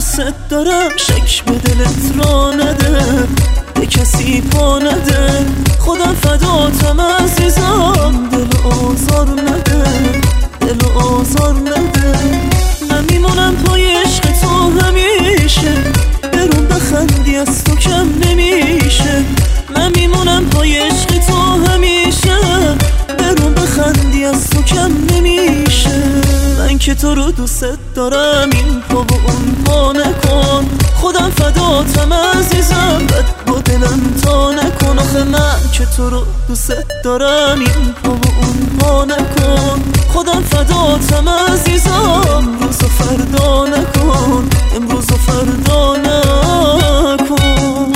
دوست دارم، شک به دلت را نده، به کسی پا نده، خودم فداتم عزیزم، دل آزار نده، دل آزار نده. من میمونم پای عشق تو همیشه، برون بخندی از تو کم نمیشه. من میمونم پای عشق تو همیشه، برون بخندی از تو کم نمیشه. من که تو رو دوست دارم، این پا و اون پا نکن، خودم فداتم عزیزم، بد با دلم تا نکن. آخه من که تو رو دوست دارم، این پا و اون پا نکن، خودم فداتم عزیزم، امروز و فردا نکن، امروز و فردا نکن.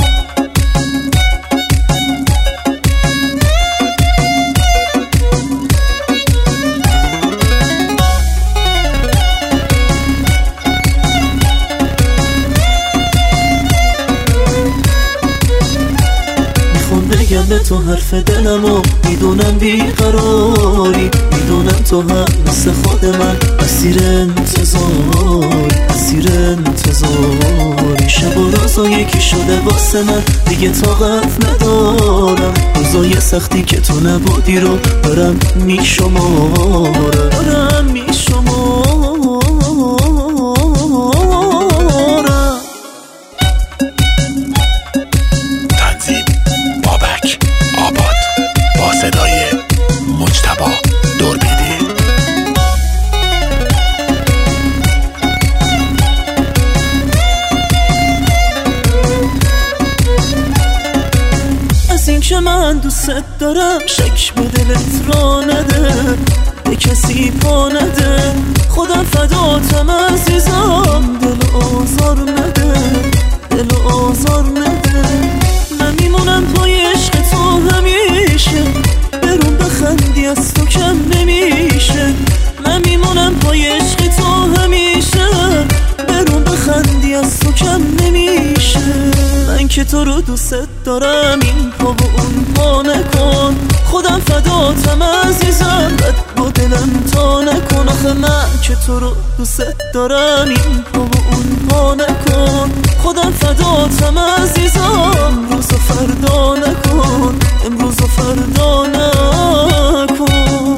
بگم به تو حرف دلمو، میدونم بیقراری، میدونم تو هم مثل خود من اسیر انتظاری، اسیر انتظاری. شب و روزا یکی شده واسه من، دیگه طاقت ندارم، روزای سختی که تو نبودی رو دارم میشمارم، دارم میشمارم. که من دوست دارم، شک به دلت را نده، به کسی پا نده، خودم فداتم عزیزم، دل آزار نده، دل آزار نده. من میمونم پای عشق تو همیشه، برون بخندی از تو کم نمیشه. من میمونم پای عشق تو همیشه، برون بخندی از تو کم نمیشه. من که تو رو دوست دارم، این پا و اون پا نکن، خودم فداتم عزیزم، بد با دلم تا نکن. آخه من که تو رو دوست دارم، این پا و اون پا نکن، خودم فداتم عزیزم، امروز و فردا نکن، امروز و فردا نکن.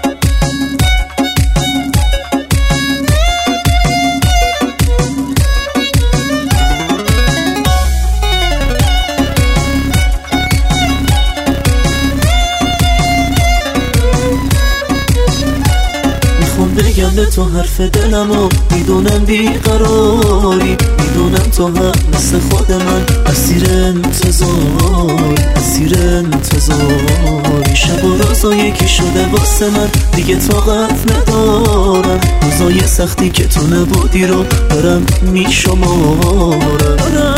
بگم به تو حرف دلمو، میدونم بیقراری، میدونم تو هم مثل خود من اسیر انتظاری، اسیر انتظاری. شب و روزا یکی شده واسه من، دیگه طاقت ندارم، روزای سختی که تو نبودی رو دارم میشمارم.